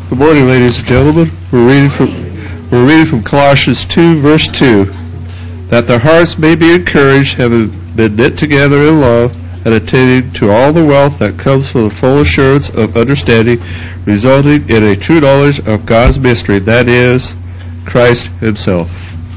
Good morning, ladies and gentlemen. We're reading from Colossians 2, verse 2. That their hearts may be encouraged, having been knit together in love, and attaining to all the wealth that comes from the full assurance of understanding, resulting in a true knowledge of God's mystery, that is, Christ Himself.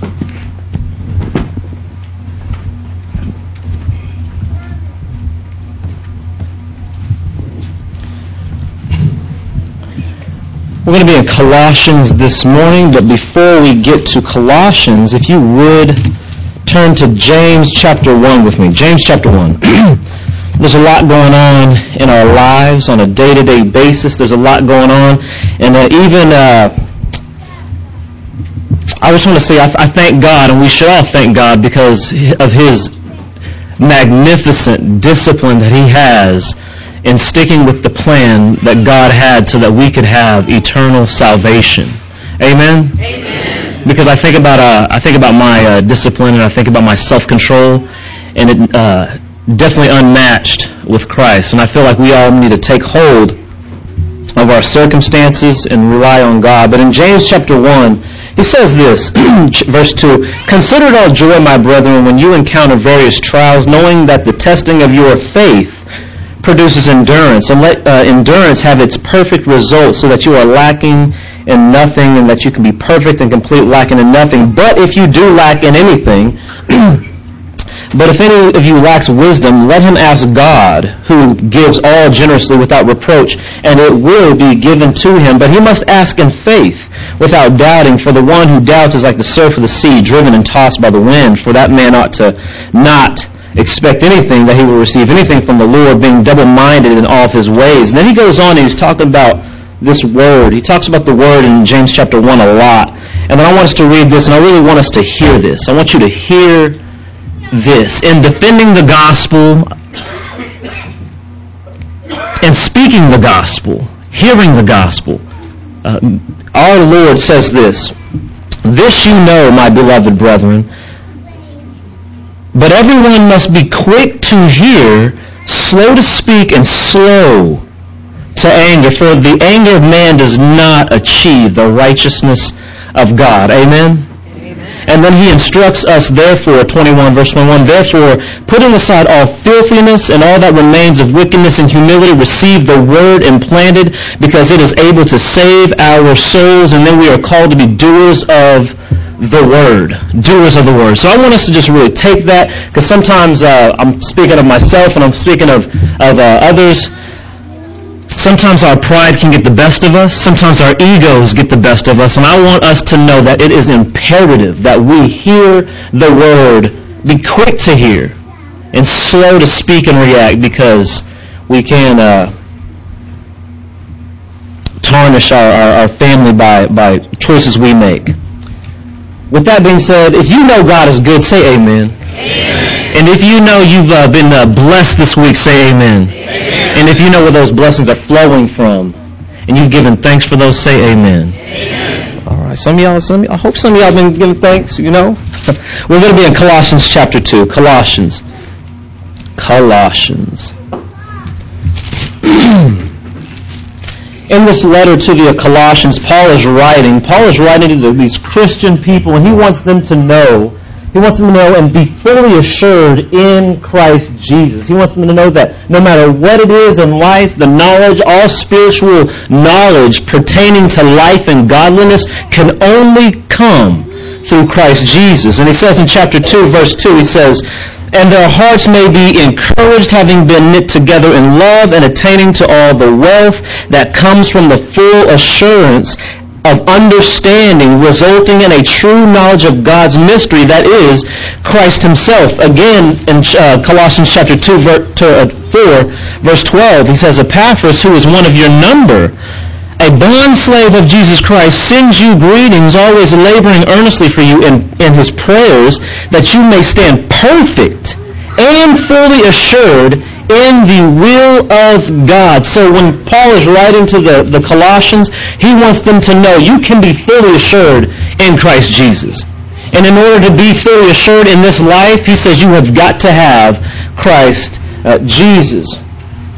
We're going to be in Colossians this morning, but before we get to Colossians, if you would turn to James chapter 1 with me. James chapter 1. There's a lot going on in our lives on a day-to-day basis. There's a lot going on. And I just want to say I thank God, and we should all thank God because of His magnificent discipline that He has in sticking with the plan that God had so that we could have eternal salvation. Amen? Amen. Because I think about my discipline, and I think about my self-control, and it definitely unmatched with Christ. And I feel like we all need to take hold of our circumstances and rely on God. But in James chapter 1, he says this, verse 2, "Consider it all joy, my brethren, when you encounter various trials, knowing that the testing of your faith produces endurance, and let endurance have its perfect result, so that you are lacking in nothing, and that you can be perfect and complete, lacking in nothing. But if you do lack in anything, but if any of you lacks wisdom, let him ask God, who gives all generously without reproach, and it will be given to him. But he must ask in faith, without doubting, for the one who doubts is like the surf of the sea, driven and tossed by the wind. For that man ought to not expect anything that he will receive anything from the Lord, being double-minded in all of his ways." And then he goes on and he's talking about this word. He talks about the word in James chapter 1 a lot. And then I want us to read this, and I really want us to hear this. I want you to hear this. In defending the gospel and speaking the gospel, hearing the gospel, our Lord says this, "This you know, my beloved brethren, but everyone must be quick to hear, slow to speak, and slow to anger, for the anger of man does not achieve the righteousness of God." Amen? Amen. And then he instructs us, therefore, 21, verse 21, "Therefore, putting aside all filthiness and all that remains of wickedness and humility, receive the word implanted, because it is able to save our souls." And then we are called to be doers of the word. Doers of the word. So I want us to just really take that, because sometimes I'm speaking of myself and I'm speaking of others. Sometimes our pride can get the best of us. Sometimes our egos get the best of us. And I want us to know that it is imperative that we hear the word, be quick to hear, and slow to speak and react, because we can tarnish our family by choices we make. With that being said, if you know God is good, say amen. Amen. And if you know you've been blessed this week, say amen. Amen. And if you know where those blessings are flowing from, and you've given thanks for those, say amen. Amen. All right. I hope some of y'all have been giving thanks, you know. We're going to be in Colossians chapter 2. Colossians. In this letter to the Colossians, Paul is writing to these Christian people, and he wants them to know and be fully assured in Christ Jesus. He wants them to know that no matter what it is in life, the knowledge, all spiritual knowledge pertaining to life and godliness can only come through Christ Jesus. And he says in chapter 2, verse 2, he says, "And their hearts may be encouraged, having been knit together in love, and attaining to all the wealth that comes from the full assurance of understanding, resulting in a true knowledge of God's mystery, that is, Christ Himself." Again, in Colossians chapter 2, 4, verse 12, he says, "Epaphras, who is one of your number, a bondslave of Jesus Christ, sends you greetings, always laboring earnestly for you in his prayers, that you may stand perfect and fully assured in the will of God." So when Paul is writing to the Colossians, he wants them to know you can be fully assured in Christ Jesus. And in order to be fully assured in this life, he says you have got to have Christ Jesus.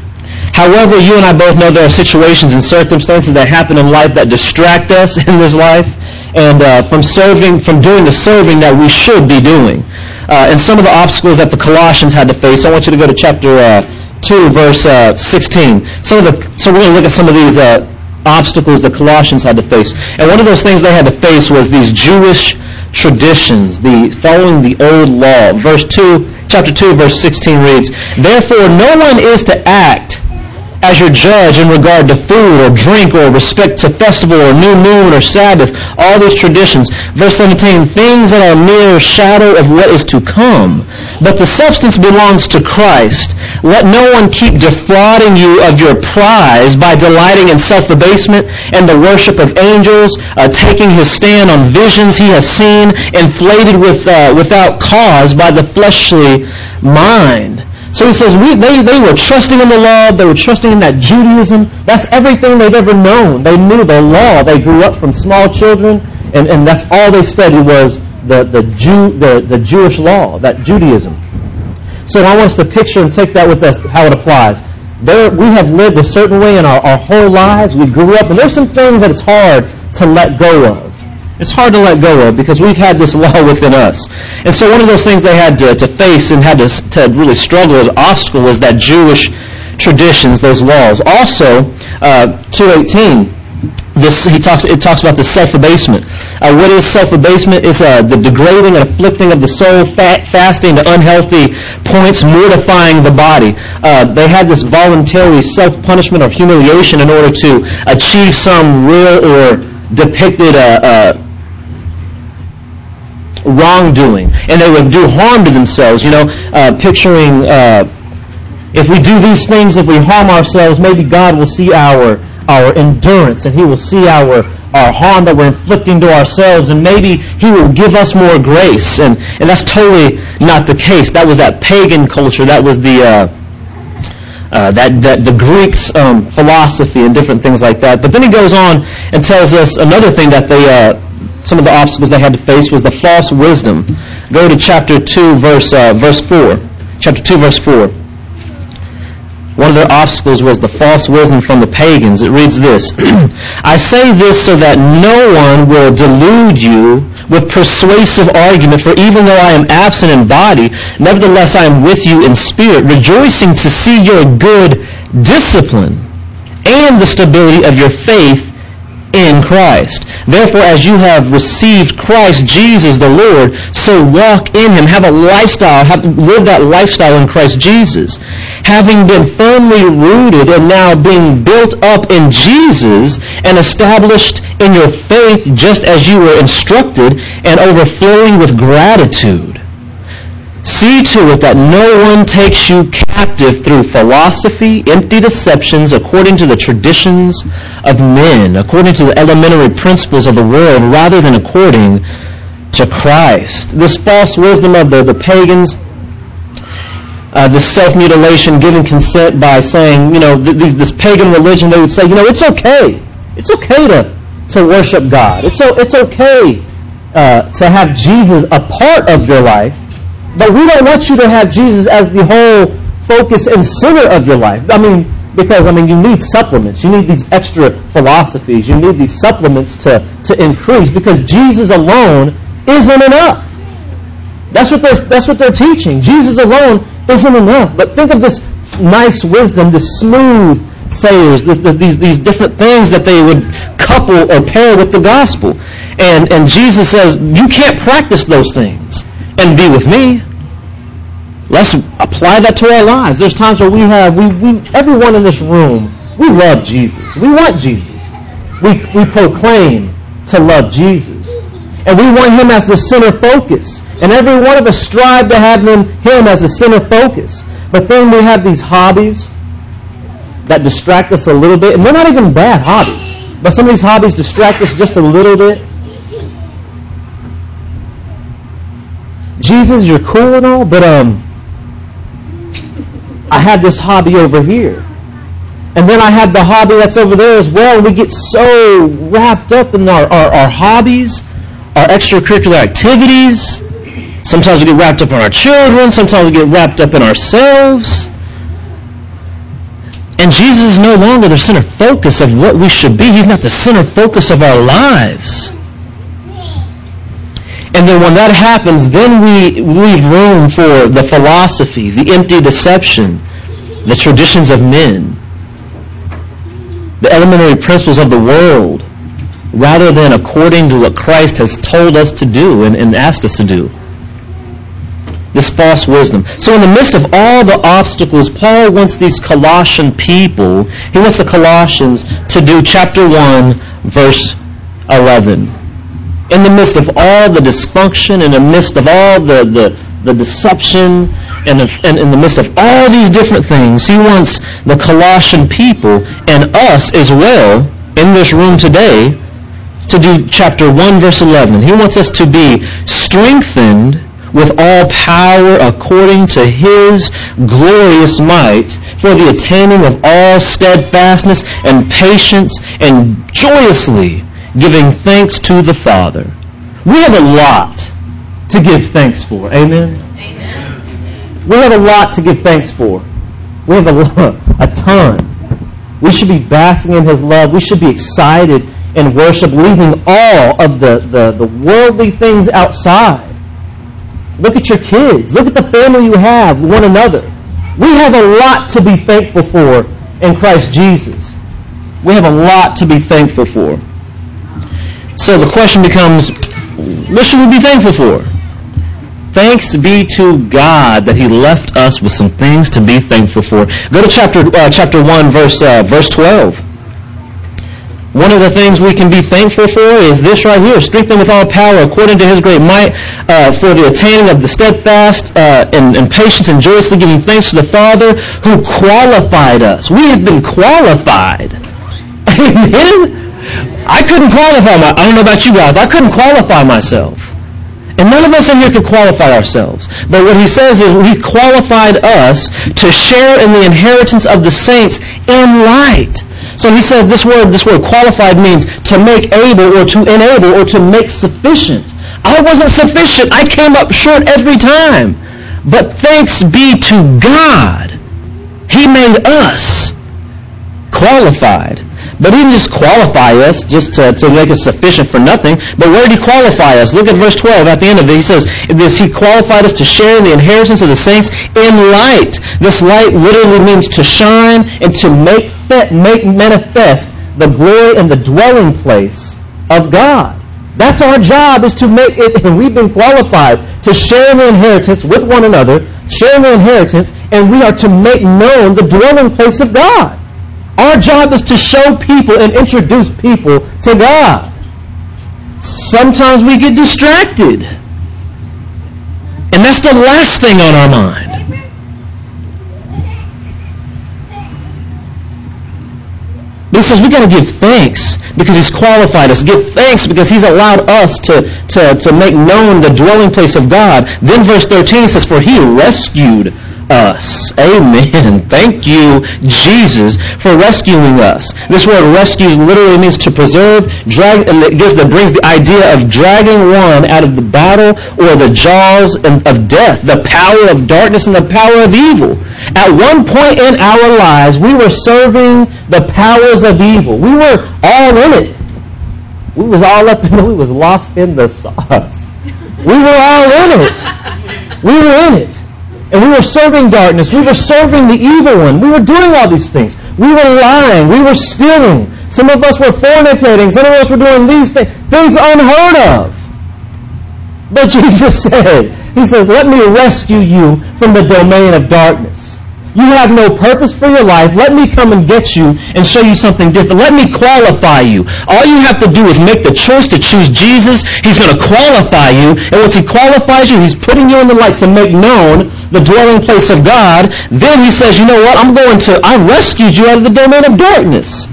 However, you and I both know there are situations and circumstances that happen in life that distract us in this life and from doing the serving that we should be doing. And some of the obstacles that the Colossians had to face, I want you to go to chapter 2, verse 16. So we're going to look at some of these obstacles the Colossians had to face. And one of those things they had to face was these Jewish traditions, following the old law. Chapter 2, verse 16 reads, "Therefore no one is to act as your judge in regard to food or drink or respect to festival or new moon or Sabbath," all these traditions. Verse 17, "Things that are mere shadow of what is to come, but the substance belongs to Christ. Let no one keep defrauding you of your prize by delighting in self-abasement and the worship of angels, taking his stand on visions he has seen, inflated without cause by the fleshly mind." So he says they were trusting in the law. They were trusting in that Judaism. That's everything they've ever known. They knew the law. They grew up from small children, and that's all they studied was the Jewish law, that Judaism. So I want us to picture and take that with us, how it applies. We have lived a certain way in our whole lives. We grew up, and there's some things that it's hard to let go of. It's hard to let go of because we've had this law within us. And so one of those things they had to face and had to really struggle as an obstacle was that Jewish traditions, those laws. Also, 2:18, it talks about the self-abasement. What is self-abasement? It's the degrading and afflicting of the soul, fasting to unhealthy points, mortifying the body. They had this voluntary self-punishment or humiliation in order to achieve some real or depicted wrongdoing, and they would do harm to themselves. Picturing if we do these things, if we harm ourselves, maybe God will see our endurance, and He will see our harm that we're inflicting to ourselves, and maybe He will give us more grace. And that's totally not the case. That was that pagan culture. That was the Greeks' philosophy and different things like that. But then he goes on and tells us another thing that some of the obstacles they had to face was the false wisdom. Go to chapter 2, verse 4. Chapter 2, verse 4. One of their obstacles was the false wisdom from the pagans. It reads this, "I say this so that no one will delude you with persuasive argument, for even though I am absent in body, nevertheless I am with you in spirit, rejoicing to see your good discipline and the stability of your faith in Christ. Therefore, as you have received Christ Jesus the Lord, so walk in Him." Have a lifestyle, live that lifestyle in Christ Jesus. "Having been firmly rooted and now being built up in Jesus and established in your faith just as you were instructed, and overflowing with gratitude. See to it that no one takes you captive through philosophy, empty deceptions, according to the traditions of men, according to the elementary principles of the world, rather than according to Christ." This false wisdom of the pagans, this self-mutilation, giving consent by saying, this pagan religion, they would say, it's okay. It's okay to worship God. It's okay to have Jesus a part of your life. But we don't want you to have Jesus as the whole focus and center of your life. Because you need supplements. You need these extra philosophies. You need these supplements to increase, because Jesus alone isn't enough. That's what they're teaching. Jesus alone isn't enough. But think of this nice wisdom, this smooth sayers, these different things that they would couple or pair with the gospel. And Jesus says, you can't practice those things and be with me. Let's apply that to our lives. There's times where everyone in this room, we love Jesus. We want Jesus. We proclaim to love Jesus. And we want Him as the center focus. And every one of us strive to have Him as the center focus. But then we have these hobbies that distract us a little bit. And they're not even bad hobbies. But some of these hobbies distract us just a little bit. Jesus, you're cool and all, but I had this hobby over here. And then I had the hobby that's over there as well. And we get so wrapped up in our hobbies, our extracurricular activities. Sometimes we get wrapped up in our children. Sometimes we get wrapped up in ourselves. And Jesus is no longer the center focus of what we should be. He's not the center focus of our lives. And then when that happens, then we leave room for the philosophy, the empty deception, the traditions of men, the elementary principles of the world, rather than according to what Christ has told us to do and asked us to do. This false wisdom. So in the midst of all the obstacles, Paul wants these Colossian people, he wants the Colossians to do chapter 1, verse 11. In the midst of all the dysfunction, in the midst of all the deception, and in the midst of all these different things, he wants the Colossian people and us as well in this room today to do chapter 1, verse 11. He wants us to be strengthened with all power according to His glorious might for the attaining of all steadfastness and patience and joyously giving thanks to the Father. We have a lot to give thanks for. Amen? Amen. We have a lot to give thanks for. We have a ton. We should be basking in His love. We should be excited in worship, leaving all of the worldly things outside. Look at your kids. Look at the family you have, one another. We have a lot to be thankful for in Christ Jesus. We have a lot to be thankful for. So the question becomes, what should we be thankful for? Thanks be to God that He left us with some things to be thankful for. Go to chapter 1, verse 12. One of the things we can be thankful for is this right here: strengthened with all power according to His great might for the attaining of the steadfast and patience and joyously giving thanks to the Father who qualified us. We have been qualified. Amen? I couldn't qualify I don't know about you guys. I couldn't qualify myself. And none of us in here could qualify ourselves. But what he says is He qualified us to share in the inheritance of the saints in light. So he says this word qualified means to make able or to enable or to make sufficient. I wasn't sufficient. I came up short every time. But thanks be to God. He made us qualified. But He didn't just qualify us just to make us sufficient for nothing. But where did He qualify us? Look at verse 12 at the end of it. He says, He qualified us to share in the inheritance of the saints in light. This light literally means to shine and to make manifest the glory and the dwelling place of God. That's our job, is to make it, and we've been qualified to share in the inheritance with one another, share in the inheritance, and we are to make known the dwelling place of God. Our job is to show people and introduce people to God. Sometimes we get distracted. And that's the last thing on our mind. But he says we got to give thanks because He's qualified us. Give thanks because He's allowed us to make known the dwelling place of God. Then verse 13 says, for He rescued us. Amen. Thank you, Jesus, for rescuing us. This word rescue literally means to preserve, drag, and it brings the idea of dragging one out of the battle or the jaws of death, the power of darkness and the power of evil. At one point in our lives, we were serving the powers of evil. We were all in it. We was all up in it. We was lost in the sauce. We were all in it. We were in it. And we were serving darkness. We were serving the evil one. We were doing all these things. We were lying. We were stealing. Some of us were fornicating. Some of us were doing these things unheard of. But Jesus said, He says, let me rescue you from the domain of darkness. You have no purpose for your life. Let me come and get you and show you something different. Let me qualify you. All you have to do is make the choice to choose Jesus. He's going to qualify you. And once He qualifies you, He's putting you in the light to make known the dwelling place of God. Then He says, you know what? I rescued you out of the domain of darkness.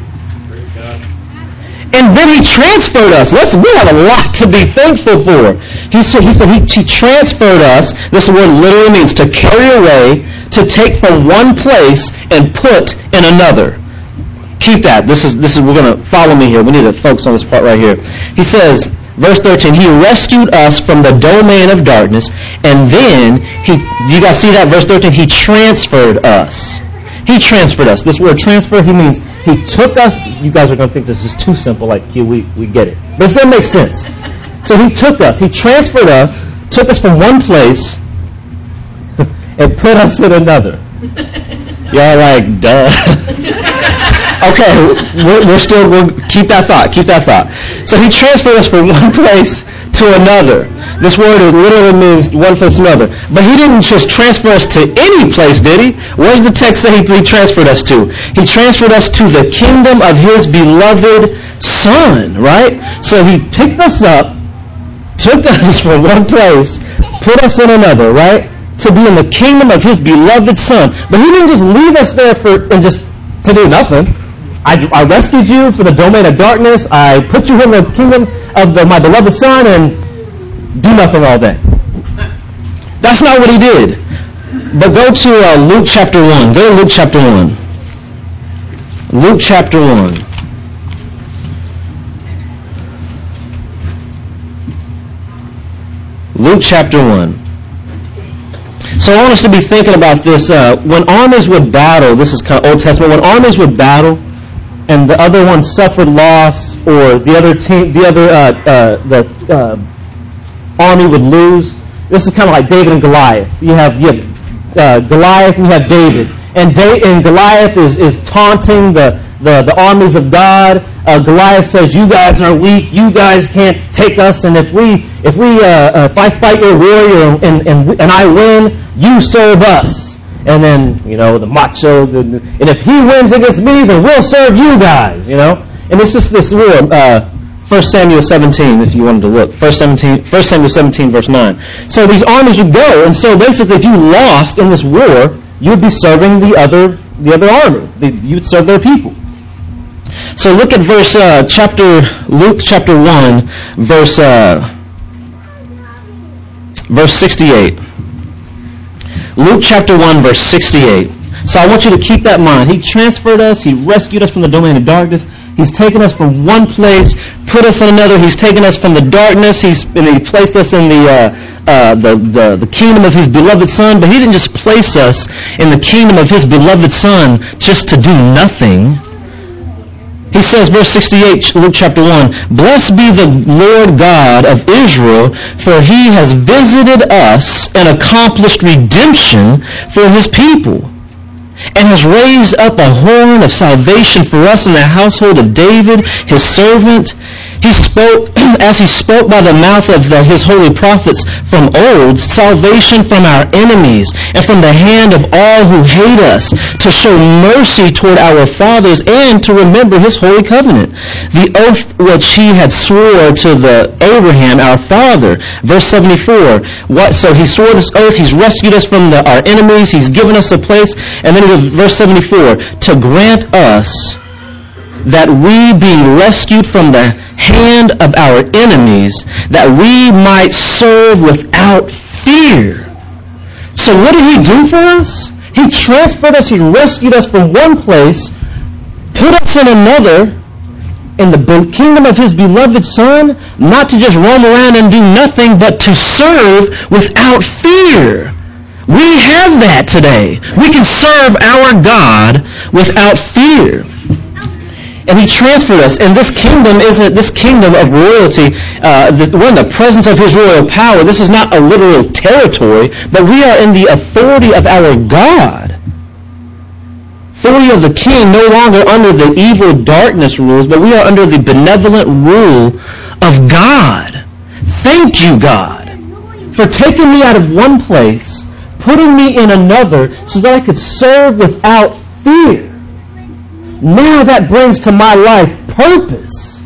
And then He transferred us. Listen, we have a lot to be thankful for. He said He transferred us. This word literally means to carry away, to take from one place and put in another. Keep that. This is. We're going to follow me here. We need to focus on this part right here. He says, verse 13, He rescued us from the domain of darkness, and then you guys see that verse 13? He transferred us. He transferred us. This word transfer, he means he took us. You guys are going to think this is too simple, like, we get it. But it's going to make sense. So he took us. He transferred us, took us from one place, and put us in another. Y'all like, duh. Okay, we'll keep that thought. So he transferred us from one place to another. This word literally means one place to another. But he didn't just transfer us to any place, did he? Where does the text say he transferred us to? He transferred us to the kingdom of his beloved Son, right? So he picked us up, took us from one place, put us in another, right? To be in the kingdom of his beloved Son. But he didn't just leave us there and just to do nothing. I rescued you from the domain of darkness. I put you in the kingdom of my beloved Son and do nothing all day. That's not what he did. But go to Luke chapter 1. Go to Luke chapter 1. Luke chapter 1. Luke chapter 1. So I want us to be thinking about this. When armies would battle, this is kind of Old Testament, when armies would battle and the other one suffered loss, or the army would lose, this is kind of like David and Goliath. You have Goliath and you have David. And Goliath is taunting the armies of God. Goliath says, "You guys are weak. You guys can't take us. And if I fight your warrior and I win, you serve us." And then the macho. And if he wins against me, then we'll serve you guys. And it's just this war. 1 Samuel 17, if you wanted to look. 1 Samuel 17, verse 9. So these armies would go, and so basically, if you lost in this war, you would be serving the other army. You would serve their people. So look at Luke chapter 1, verse 68. Luke chapter 1, verse 68. So I want you to keep that in mind. He transferred us. He rescued us from the domain of darkness. He's taken us from one place, put us in another. He's taken us from the darkness. He placed us in the kingdom of his beloved Son. But he didn't just place us in the kingdom of his beloved Son just to do nothing. He says, verse 68, Luke chapter 1, "Blessed be the Lord God of Israel, for he has visited us and accomplished redemption for his people, and has raised up a horn of salvation for us in the household of David, his servant. He spoke, as he spoke by the mouth of his holy prophets from old, salvation from our enemies and from the hand of all who hate us, to show mercy toward our fathers and to remember his holy covenant, the oath which he had swore to Abraham, our father." Verse 74. So he swore this oath. He's rescued us from our enemies. He's given us a place. And then verse 74, "To grant us that we, being rescued from the hand of our enemies, that we might serve without fear." So what did he do for us? He transferred us. He rescued us from one place, put us in another, in the kingdom of his beloved Son, not to just roam around and do nothing, but to serve without fear. We have that today. We can serve our God without fear. And he transferred us. And this kingdom isn't this kingdom of royalty. We're in the presence of his royal power. This is not a literal territory, but we are in the authority of our God. Authority of the king, no longer under the evil darkness rules, but we are under the benevolent rule of God. Thank you, God, for taking me out of one place, putting me in another, so that I could serve without fear. Now that brings to my life purpose.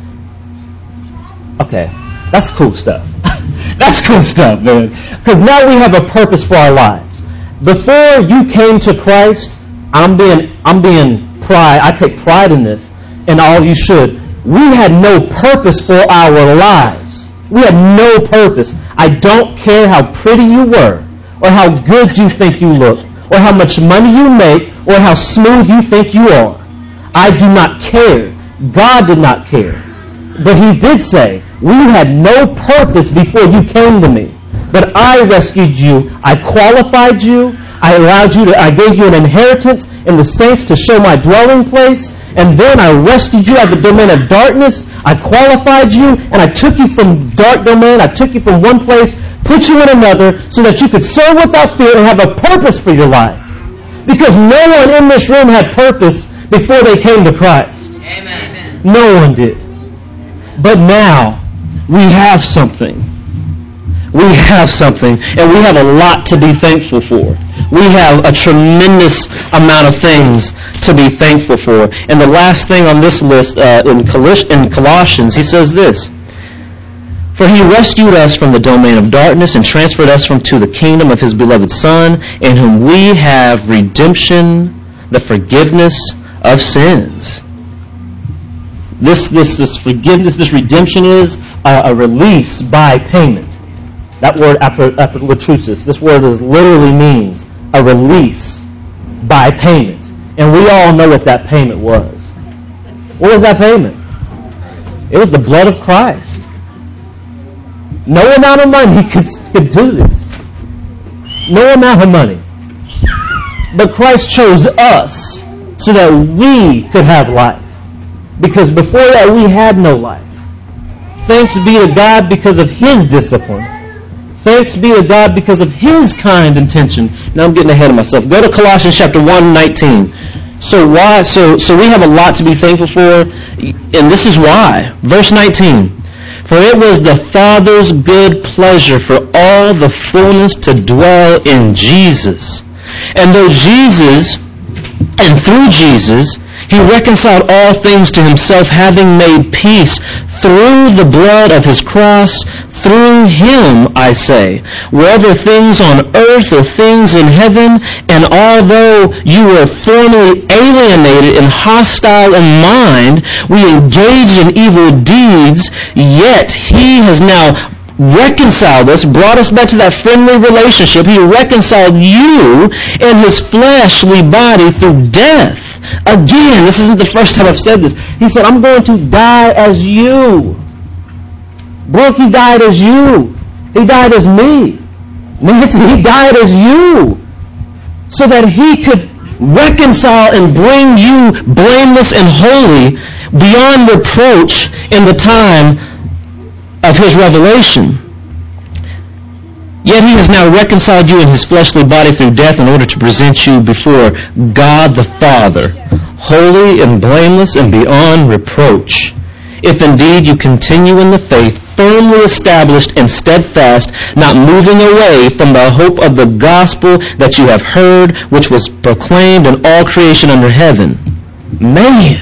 Okay, that's cool stuff. That's cool stuff, man. Because now we have a purpose for our lives. Before you came to Christ, I'm being pride. I take pride in this, and all you should. We had no purpose for our lives. We had no purpose. I don't care how pretty you were, or how good you think you look, or how much money you make, or how smooth you think you are. I do not care. God did not care. But he did say, we had no purpose before you came to me. But I rescued you. I qualified you. I gave you an inheritance in the saints to show my dwelling place. And then I rescued you out of the domain of darkness. I qualified you, and I took you from dark domain. I took you from one place, put you in another, so that you could serve without fear and have a purpose for your life. Because no one in this room had purpose before they came to Christ. Amen. No one did. But now, we have something. We have something, and we have a lot to be thankful for. We have a tremendous amount of things to be thankful for. And the last thing on this list in Colossians, he says this: "For he rescued us from the domain of darkness and transferred us to the kingdom of his beloved Son, in whom we have redemption, the forgiveness of sins." This forgiveness, this redemption is a release by payment. That word apolutrosis, this word literally means a release by payment. And we all know what that payment was. What was that payment? It was the blood of Christ. No amount of money could do this. No amount of money. But Christ chose us so that we could have life. Because before that we had no life. Thanks be to God because of his discipline. Thanks be to God because of his kind intention. Now I'm getting ahead of myself. Go to Colossians chapter 1:19. So we have a lot to be thankful for, and this is why. Verse 19. "For it was the Father's good pleasure for all the fullness to dwell in Jesus. And through Jesus, he reconciled all things to himself, having made peace through the blood of his cross. Through him, I say, whether things on earth or things in heaven, and although you were formerly alienated and hostile in mind, we engaged in evil deeds, yet he has now reconciled us, brought us back to that friendly relationship. He reconciled you in his fleshly body through death." Again, this isn't the first time I've said this. He said, "I'm going to die as you." Brooke, he died as you. He died as me. Nancy, he died as you. So that he could reconcile and bring you blameless and holy beyond reproach in the time of his revelation. Yet he has now reconciled you in his fleshly body through death in order to present you before God the Father, holy and blameless and beyond reproach. If indeed you continue in the faith, firmly established and steadfast, not moving away from the hope of the gospel that you have heard, which was proclaimed in all creation under heaven. Man!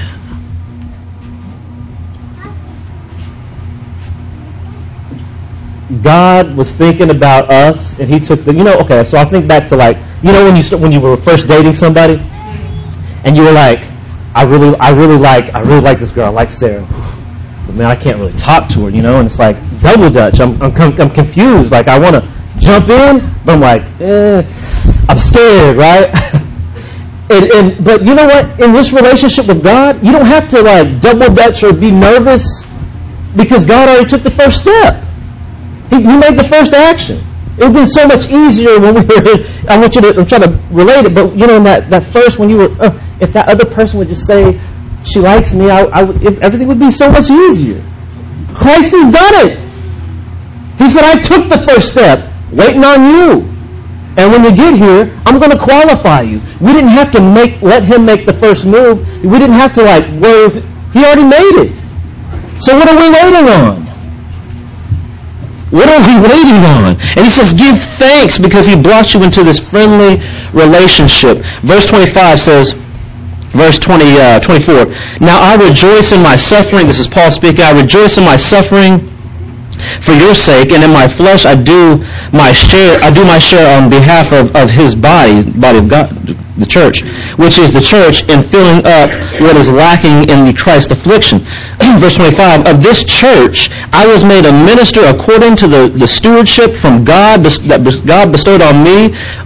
God was thinking about us, and he took so I think back to when you were first dating somebody, and you were like, I really like this girl, I like Sarah, but man, I can't really talk to her, and it's like double dutch. I'm confused, like I want to jump in, but I'm like, I'm scared, right? But you know what? In this relationship with God, you don't have to like double dutch or be nervous, because God already took the first step. He made the first action. It would have been so much easier when we were, I'm trying to relate it, but in that first, when you were, if that other person would just say, she likes me, everything would be so much easier. Christ has done it. He said, I took the first step, waiting on you. And when you get here, I'm going to qualify you. We didn't have to let him make the first move. We didn't have to he already made it. So what are we waiting on? What are we waiting on? And he says, give thanks because he brought you into this friendly relationship. Verse 25 says, verse 24, now I rejoice in my suffering. This is Paul speaking. I rejoice in my suffering for your sake, and in my flesh I do my share on behalf of his body of God, the church, which is the church, in filling up what is lacking in the Christ affliction. Verse 25, of this church I was made a minister according to the stewardship from God that God bestowed on me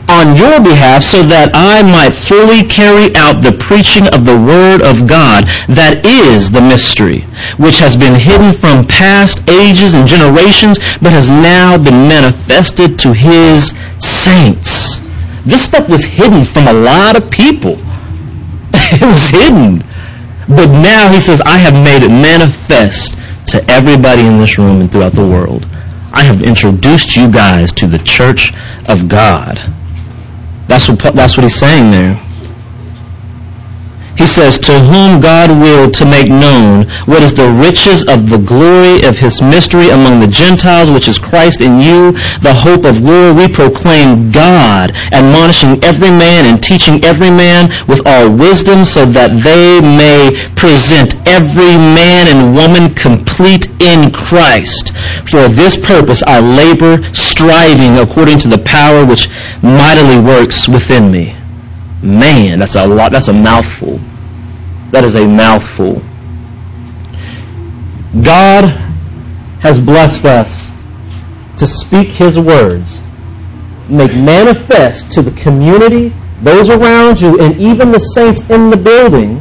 on your behalf so that I might fully carry out the preaching of the Word of God. That is the mystery, which has been hidden from past ages and generations, but has now been manifested to His saints. This stuff was hidden from a lot of people. It was hidden. But now he says, I have made it manifest to everybody in this room and throughout the world. I have introduced you guys to the church of God. That's what he's saying there. He says, to whom God willed to make known what is the riches of the glory of His mystery among the Gentiles, which is Christ in you, the hope of glory. We proclaim God, admonishing every man and teaching every man with all wisdom, so that they may present every man and woman complete in Christ. For this purpose I labor, striving according to the power which mightily works within me. Man, that's a lot. That's a mouthful. That is a mouthful. God has blessed us to speak His words, make manifest to the community, those around you, and even the saints in the building,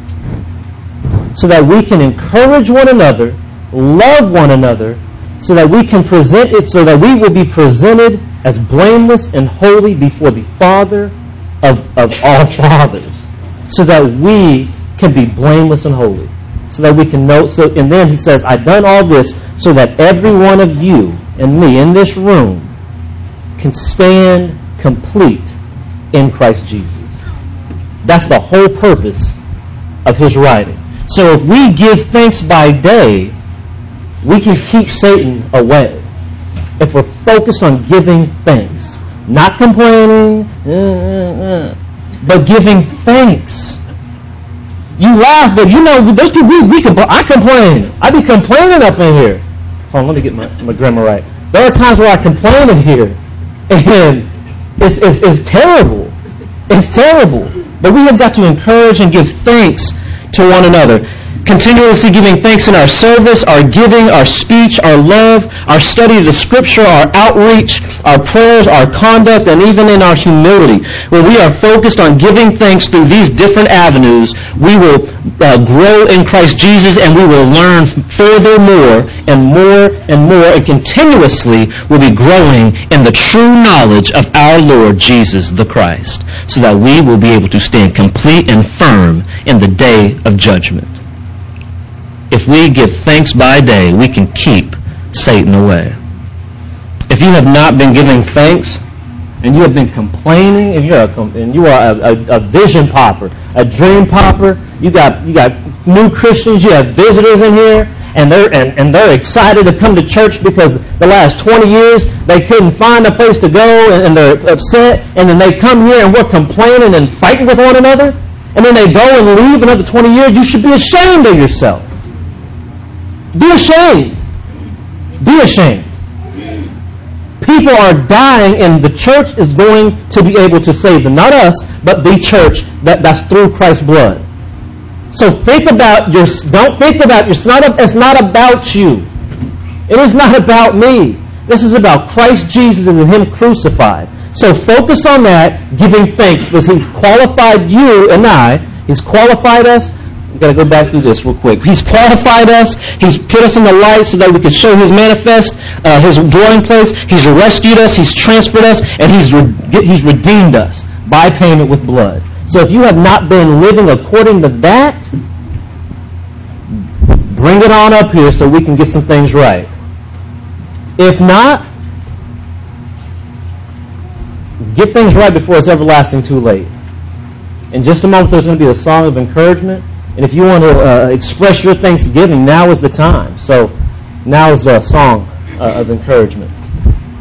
so that we can encourage one another, love one another, so that we can present it, so that we will be presented as blameless and holy before the Father of all fathers, so that we can be blameless and holy, so that we can know. So, and then he says, I've done all this so that every one of you and me in this room can stand complete in Christ Jesus. That's the whole purpose of his writing. So if we give thanks by day, we can keep Satan away. If we're focused on giving thanks, not complaining, but giving thanks. You laugh, but you know, those people, I complain. I be complaining up in here. Hold on, let me get my grammar right. There are times where I complain in here, and it's terrible. It's terrible. But we have got to encourage and give thanks to one another. Continuously giving thanks in our service, our giving, our speech, our love, our study of the Scripture, our outreach, our prayers, our conduct, and even in our humility. When we are focused on giving thanks through these different avenues, we will grow in Christ Jesus, and we will learn further more and more and more, and continuously will be growing in the true knowledge of our Lord Jesus the Christ, so that we will be able to stand complete and firm in the day of judgment. If we give thanks by day, we can keep Satan away. If you have not been giving thanks, and you have been complaining, and you are a vision popper, a dream popper, you got new Christians, you have visitors in here, and they're excited to come to church because the last 20 years they couldn't find a place to go, and they're upset, and then they come here and we're complaining and fighting with one another, and then they go and leave another 20 years. You should be ashamed of yourself. Be ashamed. Be ashamed. People are dying, and the church is going to be able to save them. Not us, but the church that's through Christ's blood. So think about don't think about it's not about you. It is not about me. This is about Christ Jesus and Him crucified. So focus on that, giving thanks, because He's qualified you and I. He's qualified us. We've got to go back through this real quick. He's qualified us. He's put us in the light so that we can show His manifest, His dwelling place. He's rescued us. He's transferred us. And He's redeemed us by payment with blood. So if you have not been living according to that, bring it on up here so we can get some things right. If not, get things right before it's everlasting too late. In just a moment, there's going to be a song of encouragement. And if you want to express your thanksgiving, now is the time. So now is a song of encouragement.